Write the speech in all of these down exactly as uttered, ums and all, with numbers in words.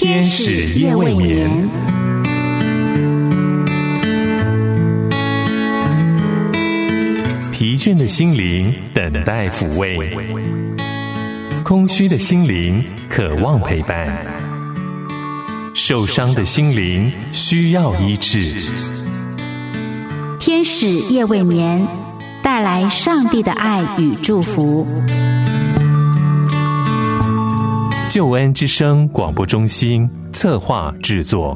天使夜未眠。疲倦的心灵等待抚慰，空虚的心灵渴望陪伴，受伤的心灵需要医治。 天使夜未眠，带来上帝的爱与祝福。 救恩之声广播中心策划制作。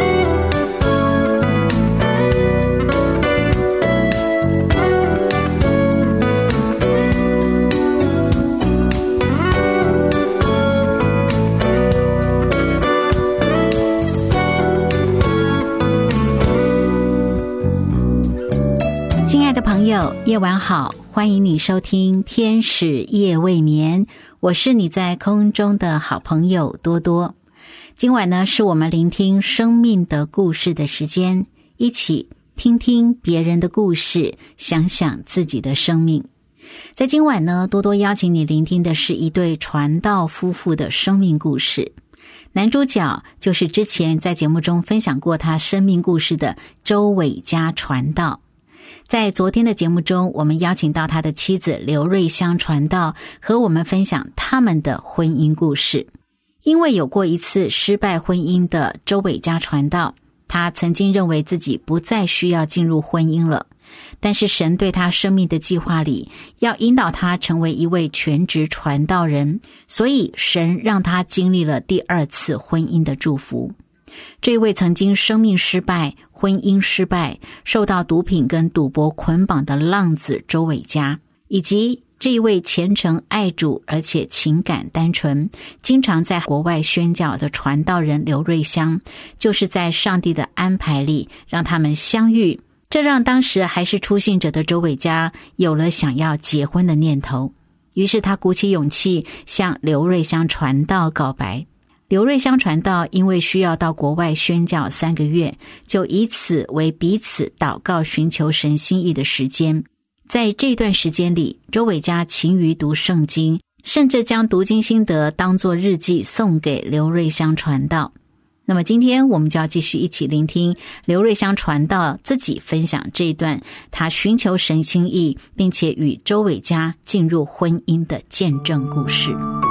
亲爱的朋友，夜晚好，欢迎你收听天使夜未眠，我是你在空中的好朋友多多。今晚呢，是我们聆听生命的故事的时间，一起听听别人的故事，想想自己的生命。在今晚呢，多多邀请你聆听的是一对传道夫妇的生命故事。男主角就是之前在节目中分享过他生命故事的周伟嘉传道。在昨天的节目中，我们邀请到他的妻子刘瑞香传道，和我们分享他们的婚姻故事。因为有过一次失败婚姻的周伟嘉传道，他曾经认为自己不再需要进入婚姻了，但是神对他生命的计划里，要引导他成为一位全职传道人，所以神让他经历了第二次婚姻的祝福。这位曾经生命失败、婚姻失败、受到毒品跟赌博捆绑的浪子周伟嘉，以及这一位虔诚爱主而且情感单纯、经常在国外宣教的传道人刘瑞香，就是在上帝的安排里让他们相遇，这让当时还是初信者的周伟嘉有了想要结婚的念头。于是他鼓起勇气向刘瑞香传道告白。刘瑞香传道因为需要到国外宣教三个月，就以此为彼此祷告寻求神心意的时间。在这段时间里，周伟嘉勤于读圣经，甚至将读经心得当作日记送给刘瑞香传道。那么今天我们就要继续一起聆听刘瑞香传道自己分享这一段他寻求神心意并且与周伟嘉进入婚姻的见证故事。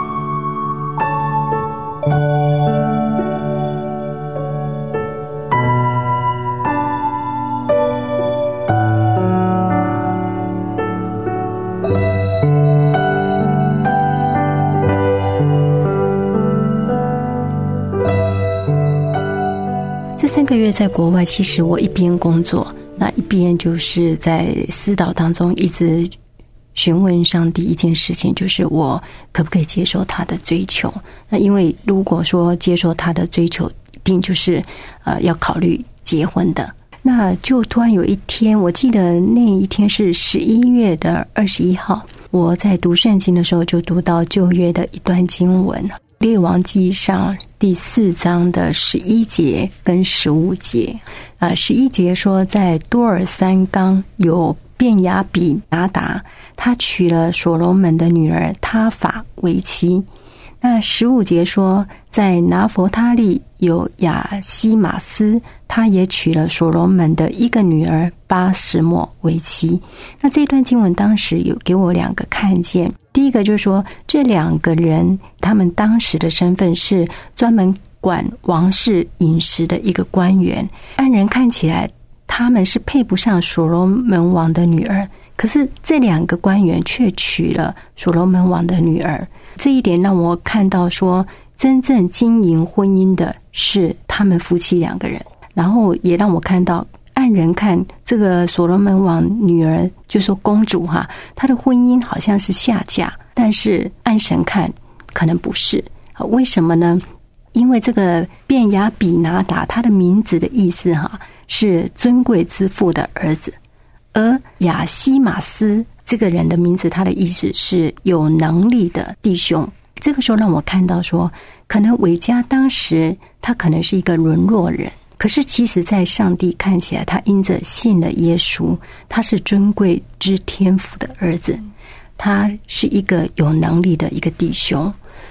这三个月在国外，其实我一边工作，那一边就是在思祷当中一直询问上帝一件事情，就是我可不可以接受他的追求。那因为如果说接受他的追求，一定就是呃要考虑结婚的。那就突然有一天，我记得那一天是十一月的二十一号，我在读圣经的时候就读到旧约的一段经文，列王记上第四章的十一节跟十五节。啊、呃，十一节说，在多尔三冈有便雅比拿达，他娶了所罗门的女儿他法为妻。那十五节说，在拿佛他利有亚西马斯，他也娶了所罗门的一个女儿巴什抹为妻。那这段经文当时有给我两个看见，第一个就是说，这两个人他们当时的身份是专门管王室饮食的一个官员，按人看起来他们是配不上所罗门王的女儿，可是这两个官员却娶了所罗门王的女儿。这一点让我看到说，真正经营婚姻的是他们夫妻两个人，然后也让我看到，按人看这个所罗门王女儿，就说公主哈，她的婚姻好像是下嫁，但是按神看可能不是。为什么呢？因为这个便雅比拿达，他的名字的意思哈是尊贵之父的儿子，而亚西马斯这个人的名字，他的意思是有能力的弟兄。这个时候让我看到说，可能伟嘉当时他可能是一个沦落人，可是其实在上帝看起来，他因着信了耶稣，他是尊贵之天父的儿子，他是一个有能力的一个弟兄。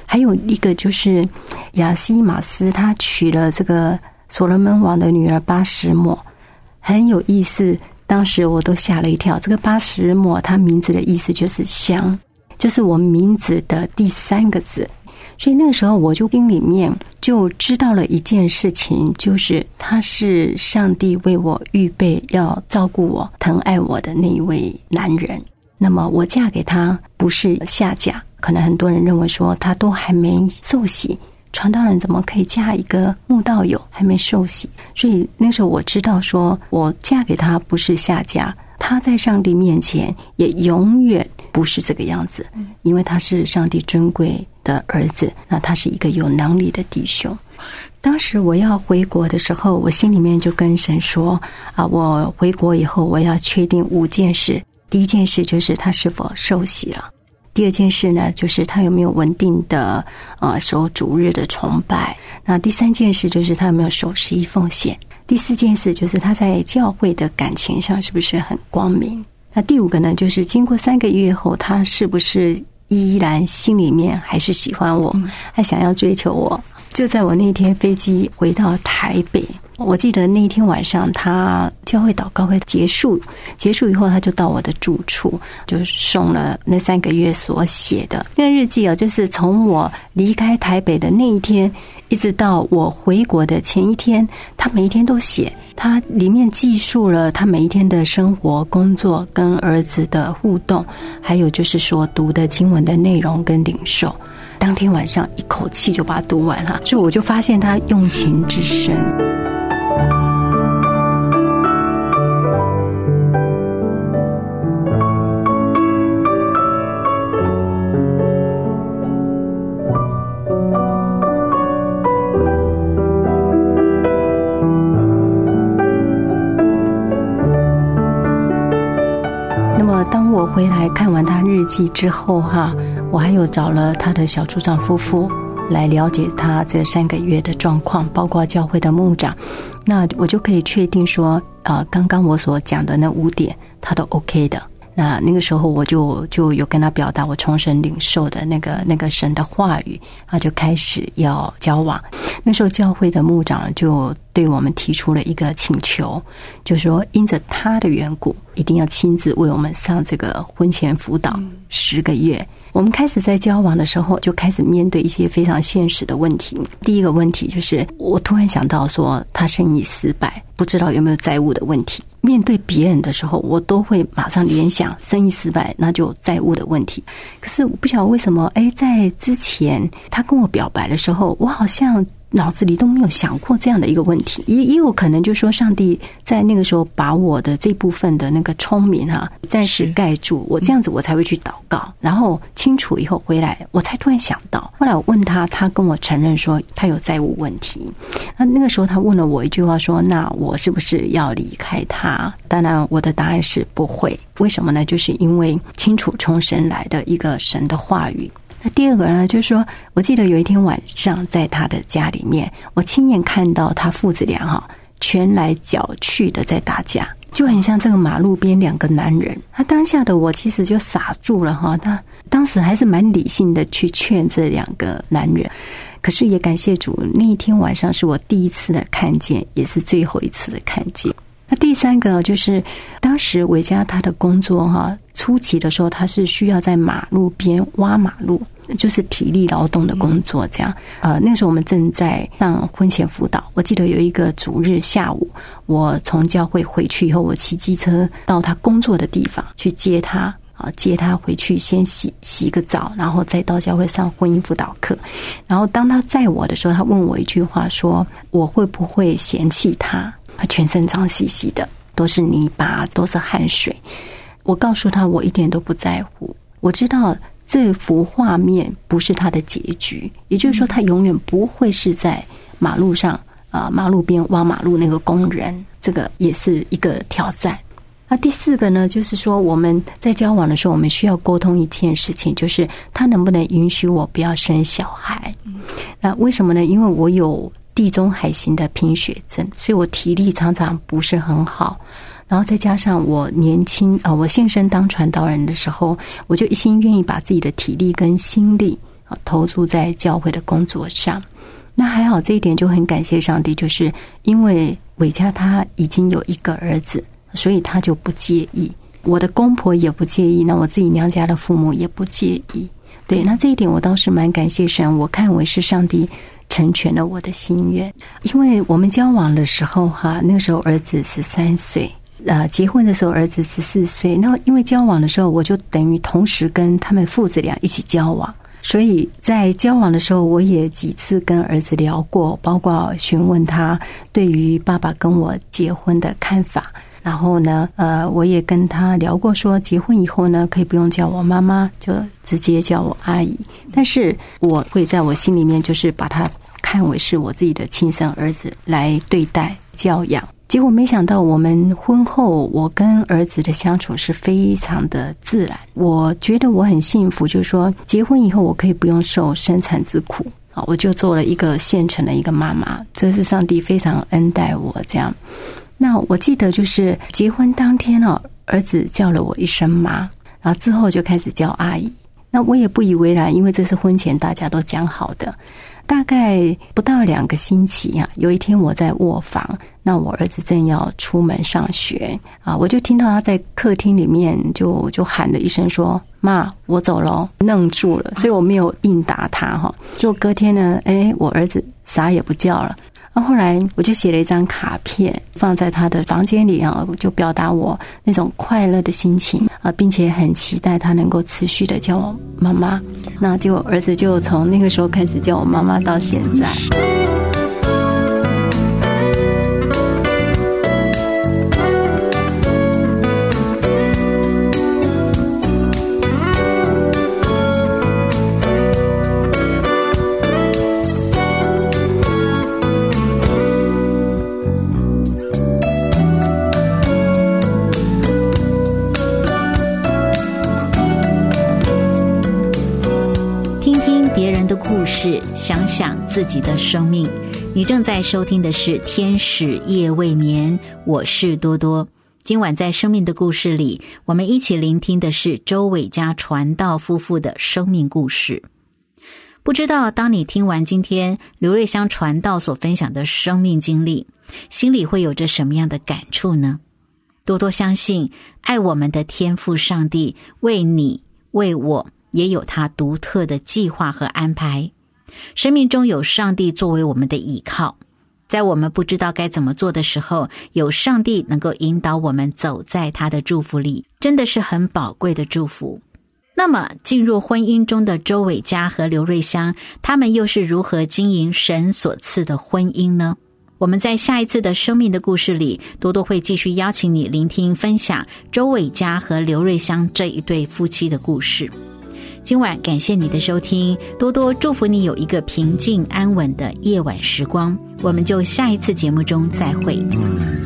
还有一个就是亚西马斯，他娶了这个所罗门王的女儿巴什抹，很有意思。当时我都吓了一跳，这个巴什抹它名字的意思就是香，就是我名字的第三个字。所以那个时候我就心里面就知道了一件事情，就是他是上帝为我预备要照顾我疼爱我的那一位男人。那么我嫁给他不是下嫁，可能很多人认为说他都还没受洗，传道人怎么可以嫁一个慕道友还没受洗？所以那时候我知道说我嫁给他不是下嫁，他在上帝面前也永远不是这个样子，因为他是上帝尊贵的儿子，那他是一个有能力的弟兄。当时我要回国的时候，我心里面就跟神说啊，我回国以后我要确定五件事。第一件事就是他是否受洗了，第二件事呢就是他有没有稳定的呃守主日的崇拜，那第三件事就是他有没有守十一奉献，第四件事就是他在教会的感情上是不是很光明，那第五个呢就是经过三个月后他是不是依然心里面还是喜欢我，还想要追求我。就在我那天飞机回到台北，我记得那天晚上他教会祷告会结束结束以后，他就到我的住处，就送了那三个月所写的那个日记啊，就是从我离开台北的那一天一直到我回国的前一天，他每一天都写，他里面记述了他每一天的生活工作跟儿子的互动，还有就是所读的经文的内容跟领受。当天晚上一口气就把它读完了，所以我就发现他用情之深。当我回来看完他日记之后哈，我还有找了他的小组长夫妇来了解他这三个月的状况，包括教会的牧长，那我就可以确定说呃，刚刚我所讲的那五点他都 OK 的。那那个时候我就就有跟他表达我从神领受的那个那个神的话语，他就开始要交往。那时候教会的牧长就对我们提出了一个请求，就说因着他的缘故，一定要亲自为我们上这个婚前辅导十个月。我们开始在交往的时候就开始面对一些非常现实的问题。第一个问题就是我突然想到说他生意失败，不知道有没有债务的问题。面对别人的时候我都会马上联想生意失败那就债务的问题，可是我不晓得为什么诶在之前他跟我表白的时候，我好像脑子里都没有想过这样的一个问题。也也有可能就是说上帝在那个时候把我的这部分的那个聪明啊暂时盖住，我这样子我才会去祷告，然后清楚以后回来我才突然想到。后来我问他，他跟我承认说他有债务问题。那那个时候他问了我一句话说，那我是不是要离开他？当然我的答案是不会。为什么呢？就是因为清楚从神来的一个神的话语。那第二个呢，就是说我记得有一天晚上在他的家里面，我亲眼看到他父子俩哈拳来脚去的在打架，就很像这个马路边两个男人。他当下的我其实就傻住了哈，他当时还是蛮理性的去劝这两个男人。可是也感谢主，那一天晚上是我第一次的看见，也是最后一次的看见。那第三个就是当时伟嘉他的工作哈，初期的时候他是需要在马路边挖马路，就是体力劳动的工作这样。呃，那个时候我们正在上婚前辅导，我记得有一个主日下午，我从教会回去以后，我骑机车到他工作的地方去接他啊，接他回去先洗洗个澡，然后再到教会上婚姻辅导课。然后当他载我的时候，他问我一句话说，我会不会嫌弃他？他全身脏兮兮的，都是泥巴，都是汗水。我告诉他我一点都不在乎，我知道这幅画面不是他的结局，也就是说他永远不会是在马路上呃，马路边挖马路那个工人，这个也是一个挑战。那第四个呢，就是说我们在交往的时候，我们需要沟通一件事情，就是他能不能允许我不要生小孩。那为什么呢？因为我有地中海型的贫血症，所以我体力常常不是很好，然后再加上我年轻呃，我现身当传道人的时候，我就一心愿意把自己的体力跟心力投注在教会的工作上。那还好，这一点就很感谢上帝，就是因为伟嘉他已经有一个儿子，所以他就不介意，我的公婆也不介意，那我自己娘家的父母也不介意。对，那这一点我倒是蛮感谢神，我看为是上帝成全了我的心愿。因为我们交往的时候哈，那个时候儿子十三岁，呃，结婚的时候儿子十四岁。那因为交往的时候，我就等于同时跟他们父子俩一起交往，所以在交往的时候，我也几次跟儿子聊过，包括询问他对于爸爸跟我结婚的看法。然后呢，呃，我也跟他聊过说，结婚以后呢，可以不用叫我妈妈，就直接叫我阿姨。但是我会在我心里面，就是把他看为是我自己的亲生儿子来对待教养。结果没想到，我们婚后，我跟儿子的相处是非常的自然。我觉得我很幸福，就是说，结婚以后我可以不用受生产之苦啊，我就做了一个现成的一个妈妈，这是上帝非常恩待我这样。那我记得就是结婚当天哦，儿子叫了我一声妈，然后之后就开始叫阿姨。那我也不以为然，因为这是婚前大家都讲好的。大概不到两个星期啊，有一天我在卧房，那我儿子正要出门上学啊，我就听到他在客厅里面就就喊了一声说：“妈，我走了。”愣住了，所以我没有应答他哈。就隔天呢，哎，我儿子啥也不叫了。然后后来我就写了一张卡片放在他的房间里啊，就表达我那种快乐的心情啊，并且很期待他能够持续的叫我妈妈。那就儿子就从那个时候开始叫我妈妈到现在。 故事，想想自己的生命。你正在收听的是天使夜未眠，我是多多。今晚在生命的故事里，我们一起聆听的是周伟嘉传道夫妇的生命故事。不知道当你听完今天刘瑞香传道所分享的生命经历，心里会有着什么样的感触呢？多多相信爱我们的天父上帝为你为我也有他独特的计划和安排。生命中有上帝作为我们的依靠，在我们不知道该怎么做的时候，有上帝能够引导我们走在他的祝福里，真的是很宝贵的祝福。那么进入婚姻中的周伟嘉和刘瑞香，他们又是如何经营神所赐的婚姻呢？我们在下一次的生命的故事里，多多会继续邀请你聆听分享周伟嘉和刘瑞香这一对夫妻的故事。今晚感谢你的收听，多多祝福你有一个平静安稳的夜晚时光，我们就下一次节目中再会。